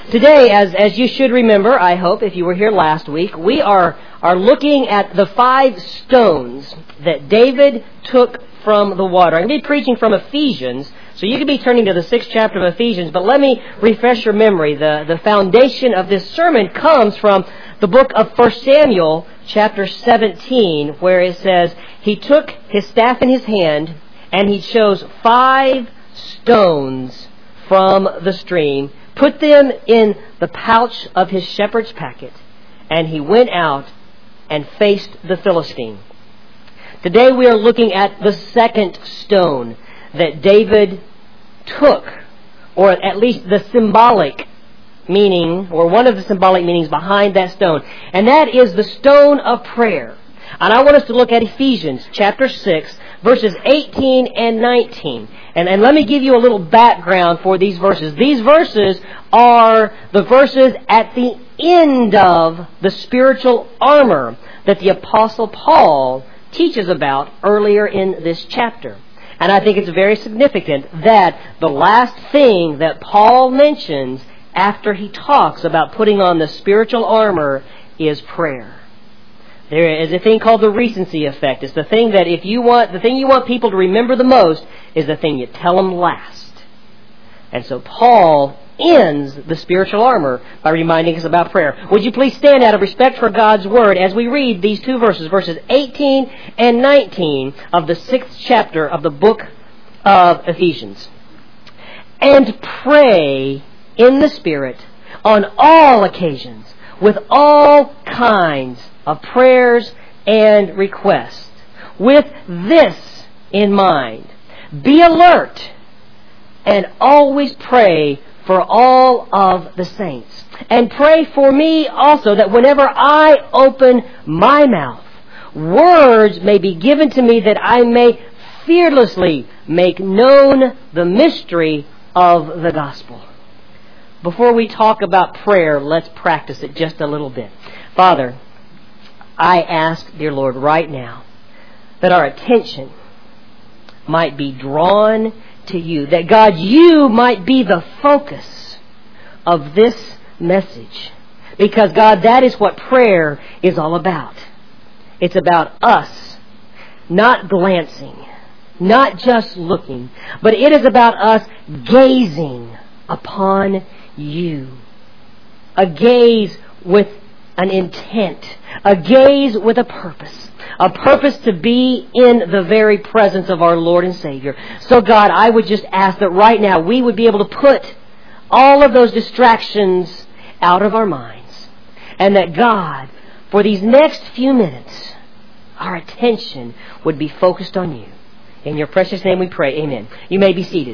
Today, as you should remember, I hope, if you were here last week, we are looking at the 5 stones that David took from the water. I'm going to be preaching from Ephesians, so you could be turning to the 6th chapter of Ephesians, but let me refresh your memory. The foundation of this sermon comes from the book of 1 Samuel, chapter 17, where it says, he took his staff in his hand, and he chose 5 stones from the stream, put them in the pouch of his shepherd's packet, and he went out and faced the Philistine. Today we are looking at the 2nd stone that David took, or at least the symbolic meaning, or one of the symbolic meanings behind that stone, and that is the stone of prayer. And I want us to look at Ephesians chapter 6, verses 18 and 19. And let me give you a little background for these verses. These verses are the verses at the end of the spiritual armor that the Apostle Paul teaches about earlier in this chapter. And I think it's very significant that the last thing that Paul mentions after he talks about putting on the spiritual armor is prayer. There is a thing called the recency effect. It's the thing that the thing you want people to remember the most is the thing you tell them last. And so Paul ends the spiritual armor by reminding us about prayer. Would you please stand out of respect for God's Word as we read these 2 verses, verses 18 and 19 of the 6th chapter of the book of Ephesians. And pray in the Spirit on all occasions with all kinds of prayers and requests. With this in mind, be alert and always pray for all of the saints. And pray for me also, that whenever I open my mouth, words may be given to me, that I may fearlessly make known the mystery of the gospel. Before we talk about prayer, let's practice it just a little bit. Father, I ask, dear Lord, right now, that our attention might be drawn to you. That, God, you might be the focus of this message. Because, God, that is what prayer is all about. It's about us not glancing, not just looking, but it is about us gazing upon you. A gaze with an intent. A gaze with a purpose. A purpose to be in the very presence of our Lord and Savior. So God, I would just ask that right now we would be able to put all of those distractions out of our minds. And that God, for these next few minutes, our attention would be focused on you. In your precious name we pray. Amen. You may be seated.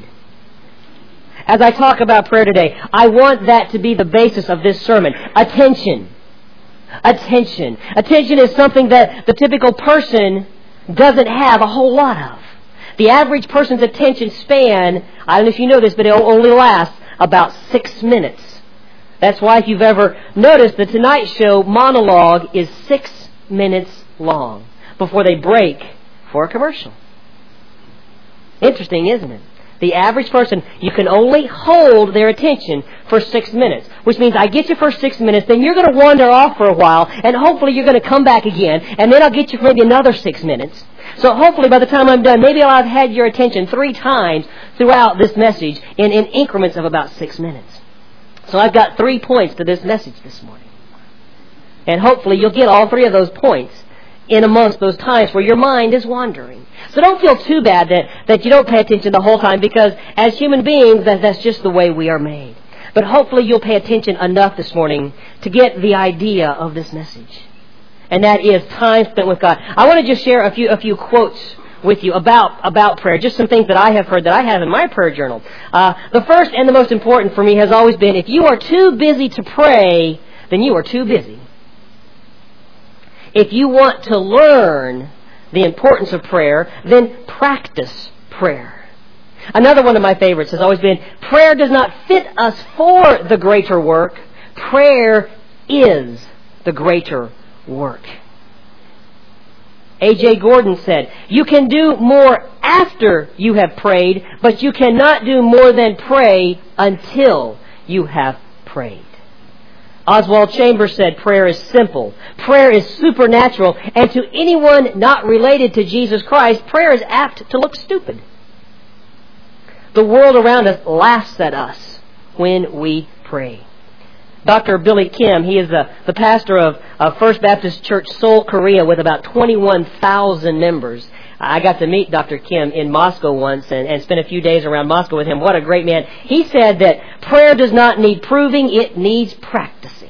As I talk about prayer today, I want that to be the basis of this sermon. Attention. Attention. Attention is something that the typical person doesn't have a whole lot of. The average person's attention span, I don't know if you know this, but it'll only last about 6 minutes. That's why if you've ever noticed, the Tonight Show monologue is 6 minutes long before they break for a commercial. Interesting, isn't it? The average person, you can only hold their attention for 6 minutes, which means I get you for 6 minutes, then you're going to wander off for a while, and hopefully you're going to come back again, and then I'll get you for maybe another 6 minutes. So hopefully by the time I'm done, maybe I'll have had your attention 3 times throughout this message in increments of about 6 minutes. So I've got 3 points to this message this morning. And hopefully you'll get all 3 of those points in amongst those times where your mind is wandering. So don't feel too bad that you don't pay attention the whole time, because as human beings, that's just the way we are made. But hopefully you'll pay attention enough this morning to get the idea of this message. And that is time spent with God. I want to just share a few quotes with you about prayer. Just some things that I have heard that I have in my prayer journal. The first and the most important for me has always been, if you are too busy to pray, then you are too busy. If you want to learn the importance of prayer, then practice prayer. Another one of my favorites has always been, prayer does not fit us for the greater work. Prayer is the greater work. A.J. Gordon said, you can do more after you have prayed, but you cannot do more than pray until you have prayed. Oswald Chambers said prayer is simple. Prayer is supernatural. And to anyone not related to Jesus Christ, prayer is apt to look stupid. The world around us laughs at us when we pray. Dr. Billy Kim, he is the pastor of First Baptist Church Seoul, Korea, with about 21,000 members. I got to meet Dr. Kim in Moscow once and spent a few days around Moscow with him. What a great man. He said that prayer does not need proving, it needs practicing.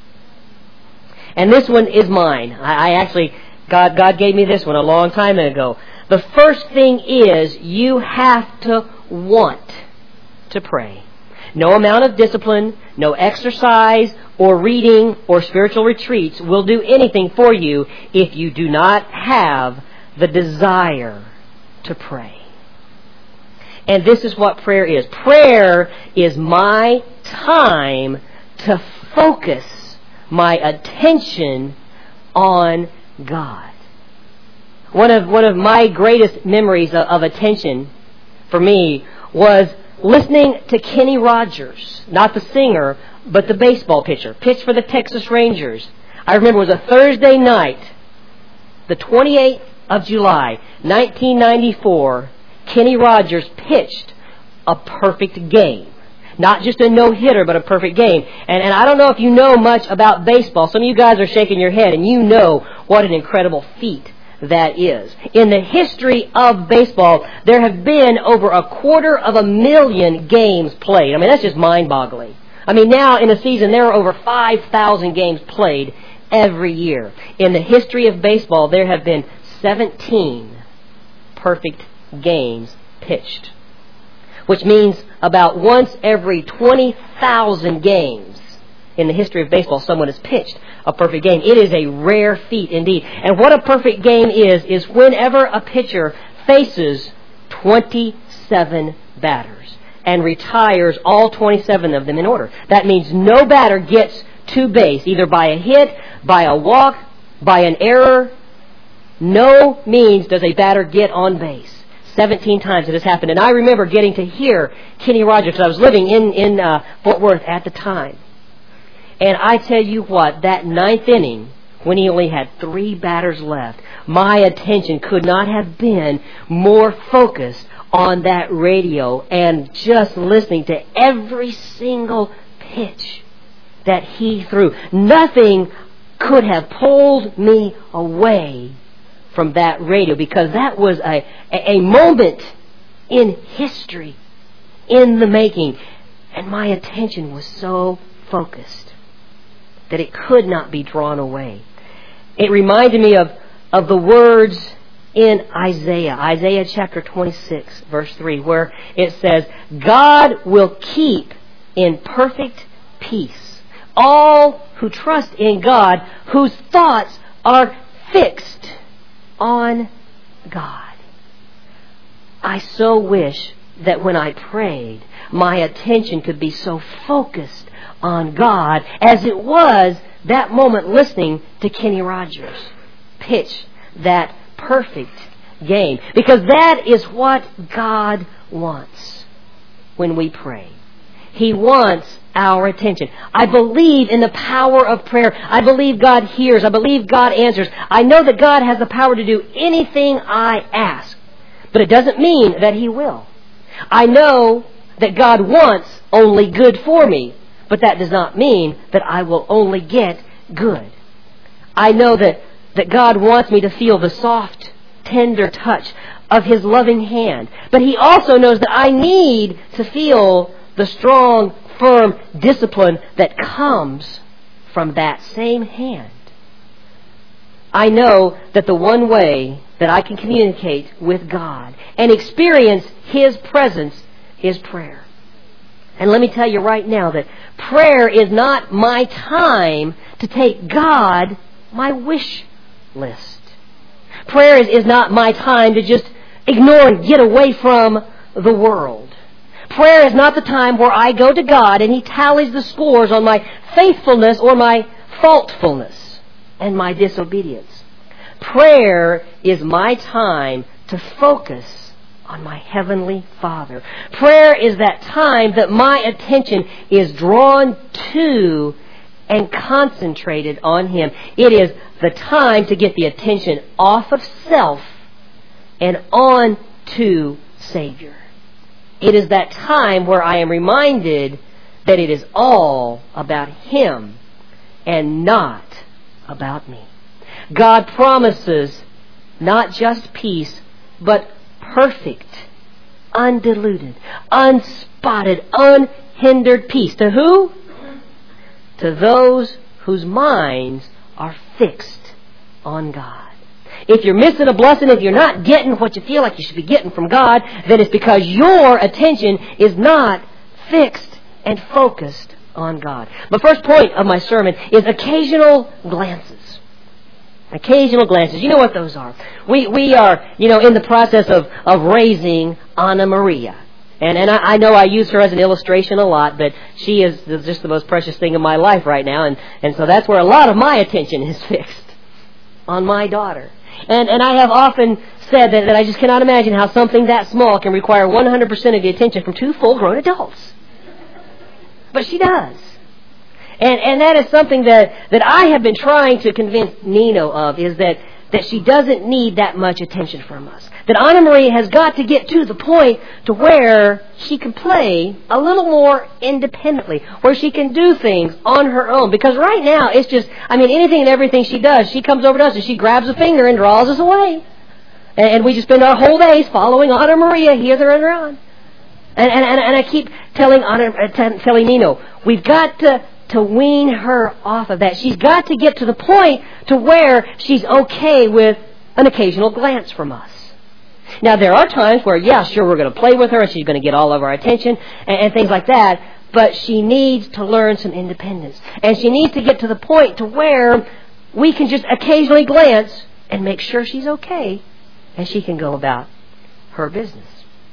And this one is mine. I actually, God gave me this one a long time ago. The first thing is you have to want to pray. No amount of discipline, no exercise or reading or spiritual retreats will do anything for you if you do not have the desire to pray. And this is what prayer is. Prayer is my time to focus my attention on God. One of my greatest memories of attention for me was listening to Kenny Rogers, not the singer, but the baseball pitcher, pitch for the Texas Rangers. I remember it was a Thursday night, the 28th of July, 1994, Kenny Rogers pitched a perfect game. Not just a no-hitter, but a perfect game. And I don't know if you know much about baseball. Some of you guys are shaking your head, and you know what an incredible feat that is. In the history of baseball, there have been over 250,000 games played. I mean, that's just mind-boggling. I mean, now in a season, there are over 5,000 games played every year. In the history of baseball, there have been 17 perfect games pitched, which means about once every 20,000 games in the history of baseball, someone has pitched a perfect game. It is a rare feat indeed. And what a perfect game is whenever a pitcher faces 27 batters and retires all 27 of them in order. That means no batter gets to base, either by a hit, by a walk, by an error. No means does a batter get on base. 17 times it has happened. And I remember getting to hear Kenny Rogers, because I was living in Fort Worth at the time. And I tell you what, that ninth inning, when he only had 3 batters left, my attention could not have been more focused on that radio and just listening to every single pitch that he threw. Nothing could have pulled me away from that radio, because that was a moment in history, in the making. And my attention was so focused that it could not be drawn away. It reminded me of the words in Isaiah chapter 26, verse 3, where it says, God will keep in perfect peace all who trust in God, whose thoughts are fixed on God. I so wish that when I prayed, my attention could be so focused on God as it was that moment listening to Kenny Rogers pitch that perfect game. Because that is what God wants when we pray. He wants our attention. I believe in the power of prayer. I believe God hears. I believe God answers. I know that God has the power to do anything I ask. But it doesn't mean that He will. I know that God wants only good for me. But that does not mean that I will only get good. I know that God wants me to feel the soft, tender touch of His loving hand. But He also knows that I need to feel the strong, firm discipline that comes from that same hand. I know that the one way that I can communicate with God and experience His presence is prayer. And let me tell you right now that prayer is not my time to take God my wish list. Prayer is not my time to just ignore and get away from the world. Prayer is not the time where I go to God and He tallies the scores on my faithfulness or my faultfulness and my disobedience. Prayer is my time to focus on my Heavenly Father. Prayer is that time that my attention is drawn to and concentrated on Him. It is the time to get the attention off of self and on to Savior. It is that time where I am reminded that it is all about Him and not about me. God promises not just peace, but perfect, undiluted, unspotted, unhindered peace. To who? To those whose minds are fixed on God. If you're missing a blessing, if you're not getting what you feel like you should be getting from God, then it's because your attention is not fixed and focused on God. The first point of my sermon is occasional glances. Occasional glances. You know what those are. We are, in the process of raising Anna Maria. And I know I use her as an illustration a lot, but she is just the most precious thing in my life right now. And so that's where a lot of my attention is fixed, on my daughter. And I have often said that I just cannot imagine how something that small can require 100% of the attention from two full-grown adults. But she does. And that is something that I have been trying to convince Nino of, is that she doesn't need that much attention from us. That Anna Maria has got to get to the point to where she can play a little more independently, where she can do things on her own. Because right now, it's just, anything and everything she does, she comes over to us and she grabs a finger and draws us away. And we just spend our whole days following Anna Maria hither and around. And I keep telling Nino, we've got to wean her off of that. She's got to get to the point to where she's okay with an occasional glance from us. Now, there are times where, we're going to play with her and she's going to get all of our attention and things like that, but she needs to learn some independence. And she needs to get to the point to where we can just occasionally glance and make sure she's okay and she can go about her business.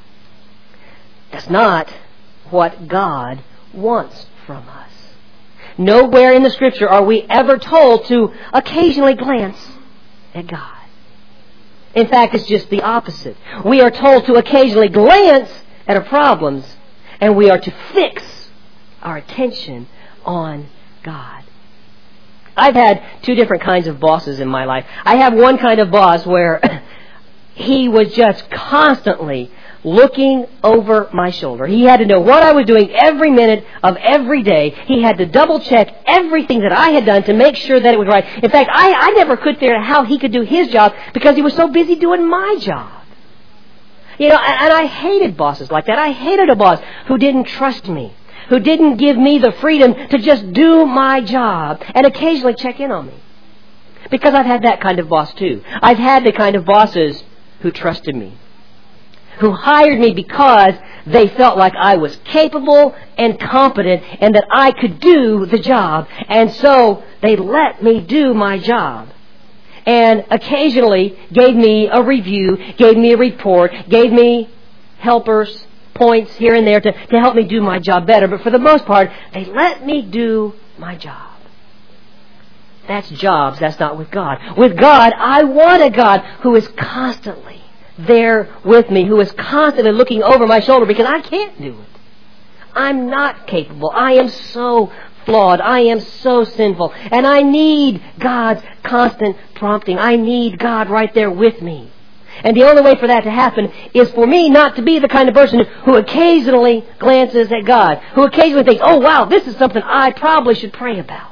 That's not what God wants from us. Nowhere in the Scripture are we ever told to occasionally glance at God. In fact, it's just the opposite. We are told to occasionally glance at our problems, and we are to fix our attention on God. I've had two different kinds of bosses in my life. I have one kind of boss where he was just constantly looking over my shoulder. He had to know what I was doing every minute of every day. He had to double check everything that I had done to make sure that it was right. In fact, I never could figure out how he could do his job because he was so busy doing my job. And I hated bosses like that. I hated a boss who didn't trust me, who didn't give me the freedom to just do my job and occasionally check in on me. Because I've had that kind of boss too. I've had the kind of bosses who trusted me, who hired me because they felt like I was capable and competent and that I could do the job. And so they let me do my job. And occasionally gave me a review, gave me a report, gave me helpers, points here and there to help me do my job better. But for the most part, they let me do my job. That's jobs. That's not with God. With God, I want a God who is constantly there with me, who is constantly looking over my shoulder, because I can't do it. I'm not capable. I am so flawed. I am so sinful. And I need God's constant prompting. I need God right there with me. And the only way for that to happen is for me not to be the kind of person who occasionally glances at God, who occasionally thinks, oh wow, this is something I probably should pray about.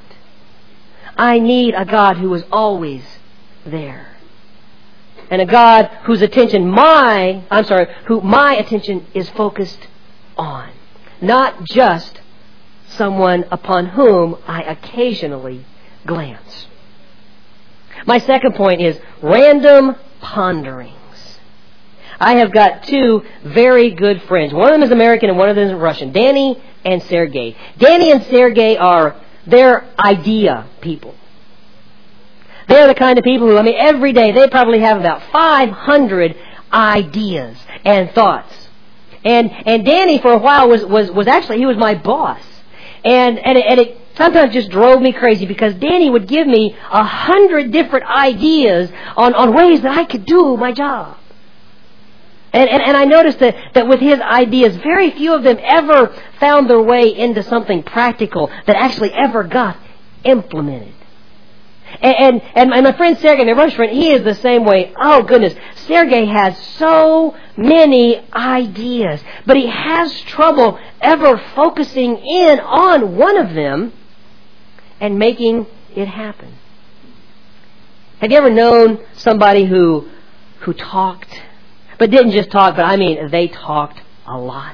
I need a God who is always there. And a God whose attention my attention is focused on. Not just someone upon whom I occasionally glance. My second point is random ponderings. I have got two very good friends. One of them is American and one of them is Russian. Danny and Sergei. Danny and Sergei they're idea people. They're the kind of people who, every day they probably have about 500 ideas and thoughts. And Danny for a while was actually, he was my boss. And it sometimes just drove me crazy because Danny would give me 100 different ideas on ways that I could do my job. And I noticed that with his ideas, very few of them ever found their way into something practical that actually ever got implemented. And my friend Sergey, my Russian friend, he is the same way. Oh, goodness. Sergey has so many ideas, but he has trouble ever focusing in on one of them and making it happen. Have you ever known somebody who talked, but didn't just talk, but I mean they talked a lot?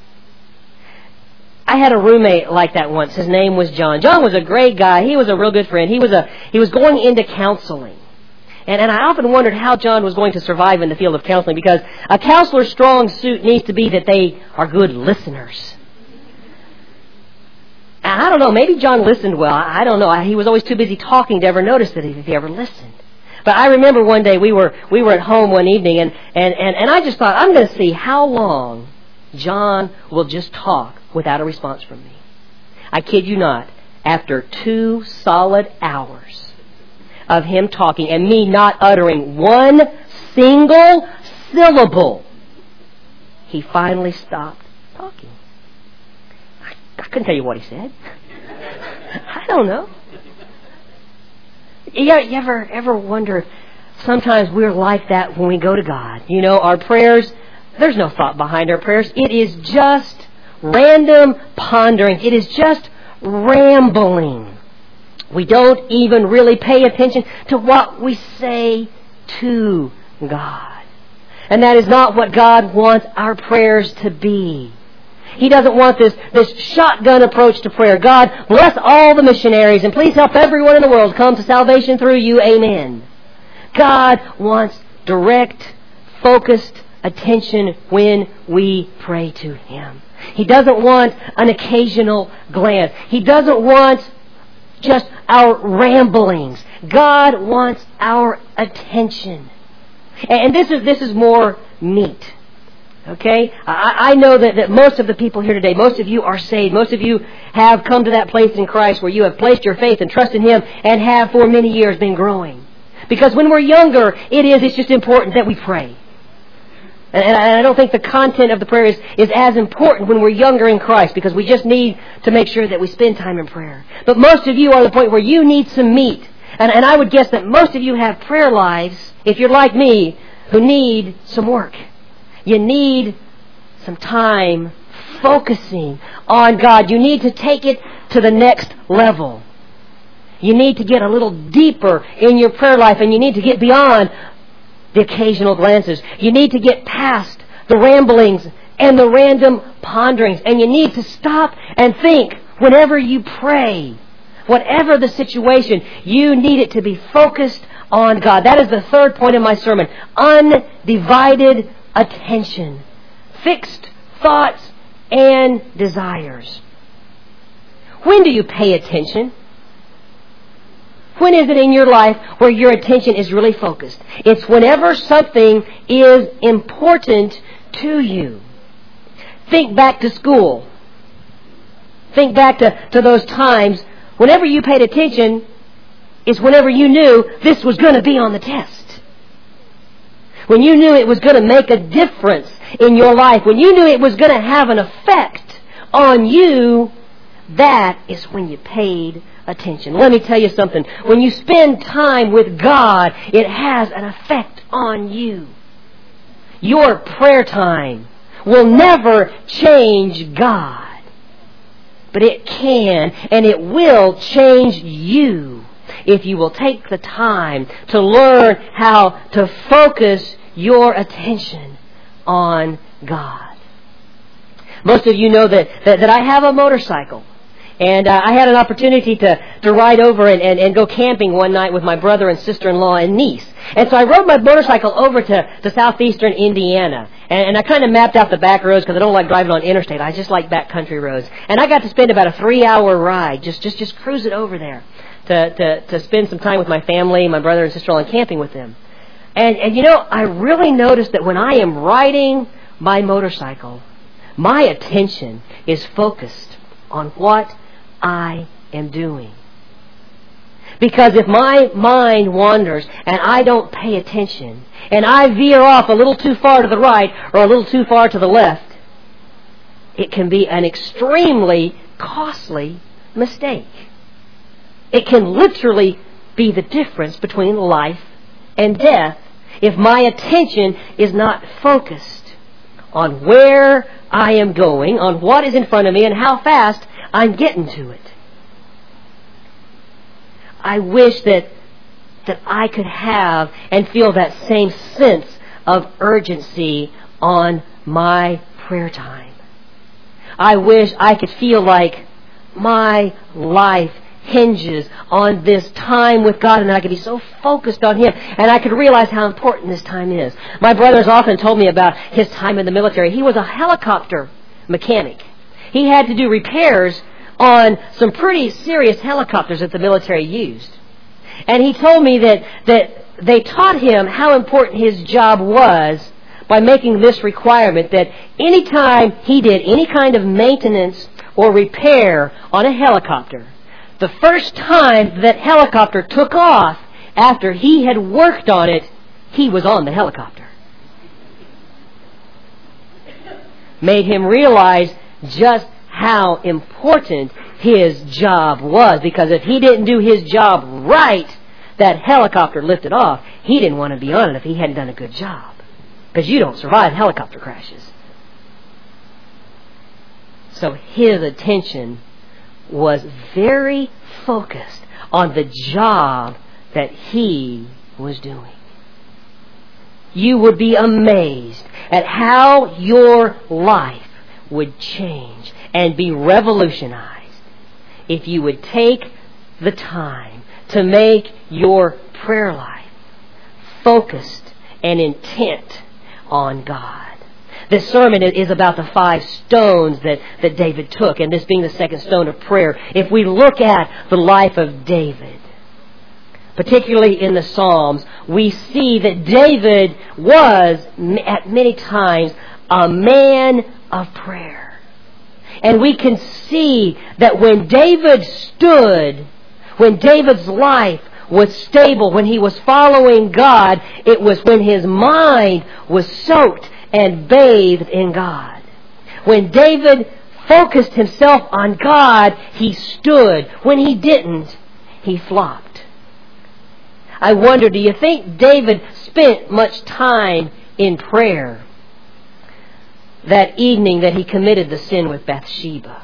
I had a roommate like that once. His name was John. John was a great guy. He was a real good friend. He was going into counseling. And I often wondered how John was going to survive in the field of counseling, because a counselor's strong suit needs to be that they are good listeners. And I don't know, maybe John listened well. I don't know. He was always too busy talking to ever notice that if he ever listened. But I remember one day we were at home one evening, and I just thought, I'm going to see how long John will just talk without a response from me. I kid you not, after 2 solid hours of him talking and me not uttering one single syllable, he finally stopped talking. I couldn't tell you what he said. I don't know. You ever wonder if sometimes we're like that when we go to God? You know, our prayers, there's no thought behind our prayers. It is just random pondering. It is just rambling. We don't even really pay attention to what we say to God. And that is not what God wants our prayers to be. He doesn't want this shotgun approach to prayer. God, bless all the missionaries and please help everyone in the world come to salvation through you. Amen. God wants direct, focused attention when we pray to Him. He doesn't want an occasional glance. He doesn't want just our ramblings. God wants our attention. And this is more meat. Okay? I know that most of the people here today, most of you are saved. Most of you have come to that place in Christ where you have placed your faith and trust in Him and have for many years been growing. Because when we're younger, it's just important that we pray. And I don't think the content of the prayer is as important when we're younger in Christ, because we just need to make sure that we spend time in prayer. But most of you are at the point where you need some meat. And I would guess that most of you have prayer lives, if you're like me, who need some work. You need some time focusing on God. You need to take it to the next level. You need to get a little deeper in your prayer life, and you need to get beyond the occasional glances. You need to get past the ramblings and the random ponderings, and you need to stop and think whenever you pray. Whatever the situation, you need it to be focused on God. That is the third point of my sermon. Undivided attention. Fixed thoughts and desires. When do you pay attention? When is it in your life where your attention is really focused? It's whenever something is important to you. Think back to school. Think back to those times. Whenever you paid attention is whenever you knew this was going to be on the test. When you knew it was going to make a difference in your life. When you knew it was going to have an effect on you, that is when you paid attention. Let me tell you something. When you spend time with God, it has an effect on you. Your prayer time will never change God. But it can and it will change you if you will take the time to learn how to focus your attention on God. Most of you know that I have a motorcycle. And I had an opportunity to ride over and go camping one night with my brother and sister-in-law and niece. And so I rode my motorcycle over to southeastern Indiana. And I kind of mapped out the back roads because I don't like driving on interstate. I just like backcountry roads. And I got to spend about a 3-hour ride just cruising over there to spend some time with my family, my brother and sister-in-law, and camping with them. And you know, I really noticed that when I am riding my motorcycle, my attention is focused on what I am doing. Because if my mind wanders and I don't pay attention, and I veer off a little too far to the right or a little too far to the left, it can be an extremely costly mistake. It can literally be the difference between life and death if my attention is not focused on where I am going, on what is in front of me, and how fast I'm getting to it. I wish that I could have and feel that same sense of urgency on my prayer time. I wish I could feel like my life hinges on this time with God, and I could be so focused on Him, and I could realize how important this time is. My brother's often told me about his time in the military. He was a helicopter mechanic. He had to do repairs on some pretty serious helicopters that the military used. And he told me that they taught him how important his job was by making this requirement that any time he did any kind of maintenance or repair on a helicopter, the first time that helicopter took off after he had worked on it, he was on the helicopter. Made him realize just how important his job was, because if he didn't do his job right, that helicopter lifted off. He didn't want to be on it if he hadn't done a good job, because you don't survive helicopter crashes. So his attention was very focused on the job that he was doing. You would be amazed at how your life would change and be revolutionized if you would take the time to make your prayer life focused and intent on God. This sermon is about the 5 stones that David took, and this being the second stone of prayer. If we look at the life of David, particularly in the Psalms, we see that David was, at many times, a man of prayer. And we can see that when David stood, when David's life was stable, when he was following God, it was when his mind was soaked and bathed in God. When David focused himself on God, he stood. When he didn't, he flopped. I wonder, do you think David spent much time in prayer that evening that he committed the sin with Bathsheba?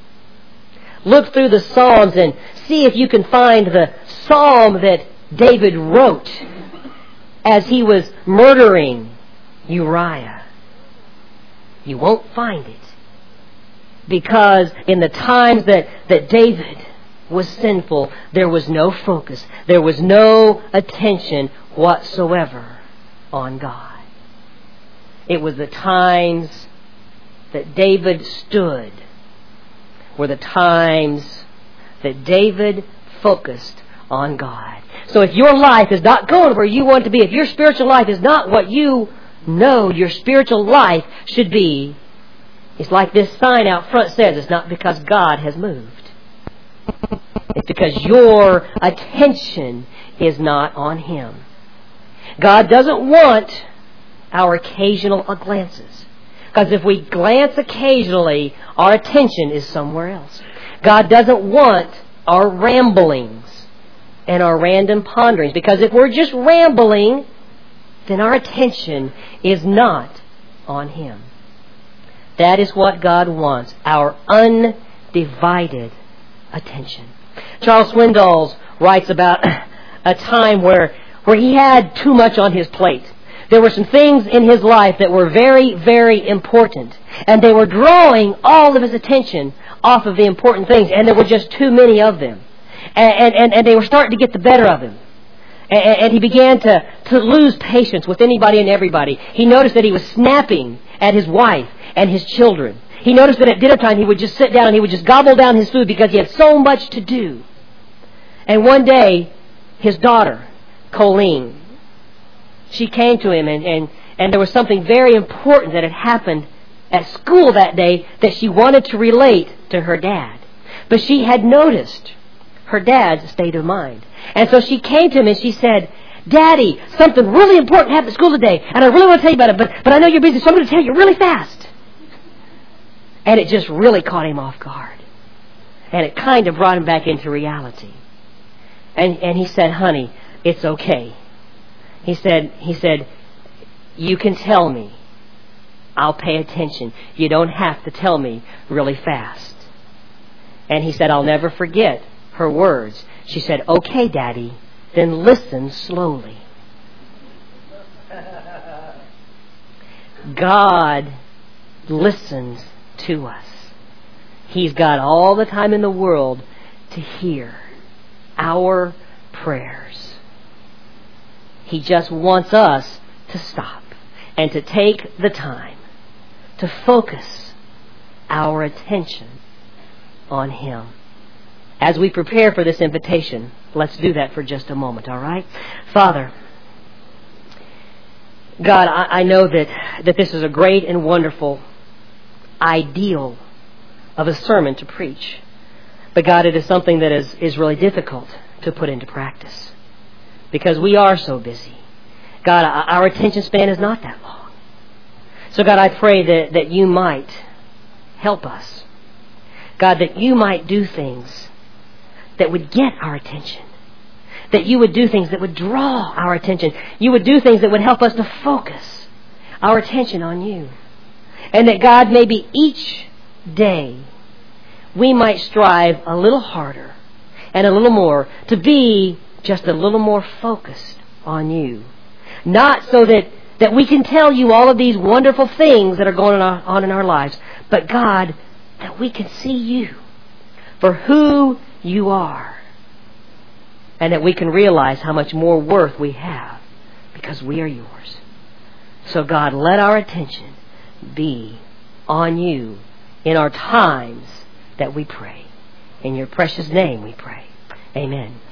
Look through the Psalms and see if you can find the psalm that David wrote as he was murdering Uriah. You won't find it, because in the times that David was sinful, there was no focus, there was no attention whatsoever on God. It was the times that David stood were the times that David focused on God. So if your life is not going where you want to be, if your spiritual life is not what you know your spiritual life should be, it's like this sign out front says, it's not because God has moved. It's because your attention is not on Him. God doesn't want our occasional glances, because if we glance occasionally, our attention is somewhere else. God doesn't want our ramblings and our random ponderings, because if we're just rambling, then our attention is not on Him. That is what God wants, our undivided attention. Charles Swindoll writes about a time where he had too much on his plate. There were some things in his life that were very, very important, and they were drawing all of his attention off of the important things, and there were just too many of them. And they were starting to get the better of him. And he began to lose patience with anybody and everybody. He noticed that he was snapping at his wife and his children. He noticed that at dinner time he would just sit down and he would just gobble down his food because he had so much to do. And one day, his daughter, Colleen, she came to him and there was something very important that had happened at school that day that she wanted to relate to her dad. But she had noticed her dad's state of mind. And so she came to him and she said, Daddy, something really important happened at school today, and I really want to tell you about it, but I know you're busy, so I'm going to tell you really fast. And it just really caught him off guard. And it kind of brought him back into reality. And he said, honey, it's okay. He said, you can tell me. I'll pay attention. You don't have to tell me really fast. And he said, I'll never forget her words. She said, okay, Daddy, then listen slowly. God listens to us. He's got all the time in the world to hear our prayers. He just wants us to stop and to take the time to focus our attention on Him. As we prepare for this invitation, let's do that for just a moment, all right? Father, God, I know that this is a great and wonderful ideal of a sermon to preach. But God, it is something that is really difficult to put into practice because we are so busy. God, our attention span is not that long. So God, I pray that you might help us. God, that you might do things that would get our attention. That you would do things that would draw our attention. You would do things that would help us to focus our attention on you. And that God, maybe each day we might strive a little harder and a little more to be just a little more focused on you. Not so that we can tell you all of these wonderful things that are going on in our lives, but God, that we can see you for who you are. And that we can realize how much more worth we have because we are yours. So God, let our attention be on you in our times that we pray. In your precious name we pray. Amen.